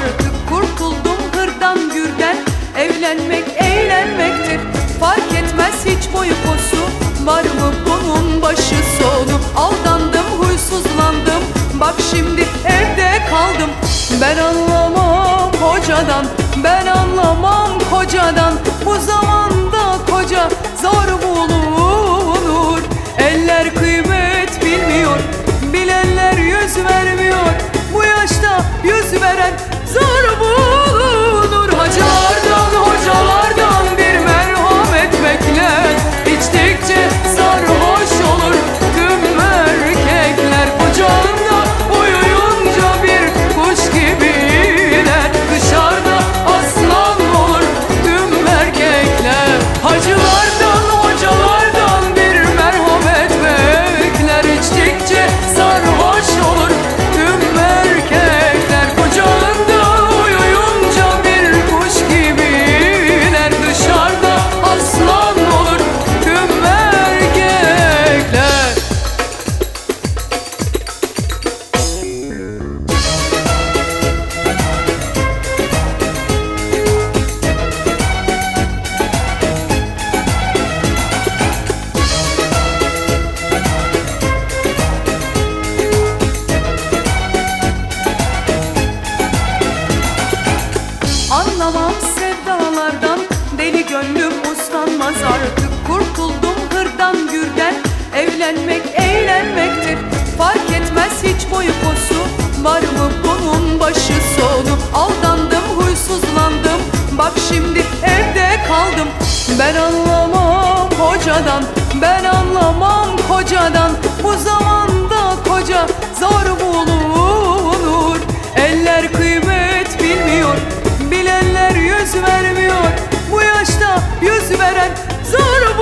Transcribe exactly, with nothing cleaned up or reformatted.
artık. Kurtuldum hırdan gürden, evlenmek eğlenmektir. Fark etmez hiç boyu posu, var mı bunun başı sonu. Aldandım, huysuzlandım, bak şimdi evde kaldım. Ben anlamam hocadan, ben anlamam kocadan. Bu zamanda koca zor bulunur. Eller kıymet bilmiyor, bilenler yüz vermiyor. Bu yaşta yüz veren zor bulunur. Hacılardan, hocalardan bir merhamet bekler. İçtikçe sarhoş olur tüm erkekler. Kucağında uyuyunca bir kuş gibiler. Dışarıda aslan olur tüm erkekler. Hacılardan, hocalardan bir merhamet bekler. İçtikçe sarhoş olur tüm erkekler. Kucağında uyuyunca bir kuş gibiler. Dışarıda aslan olur tüm erkekler. Anlamam sevdalardan, deli gönlüm uslanmaz artık. Kurtuldum hırdan gürden, evlenmek eğlenmektir. Fark etmez hiç boyu posu, var mı bunun başı sonu. Aldandım, huysuzlandım, bak şimdi evde kaldım. Ben anlamam hocadan, ben anlamam kocadan. Bu zamanda koca zor bulunur. Eller kıymet bilmiyor, bilenler yüz vermiyor. Bu yaşta yüz veren zor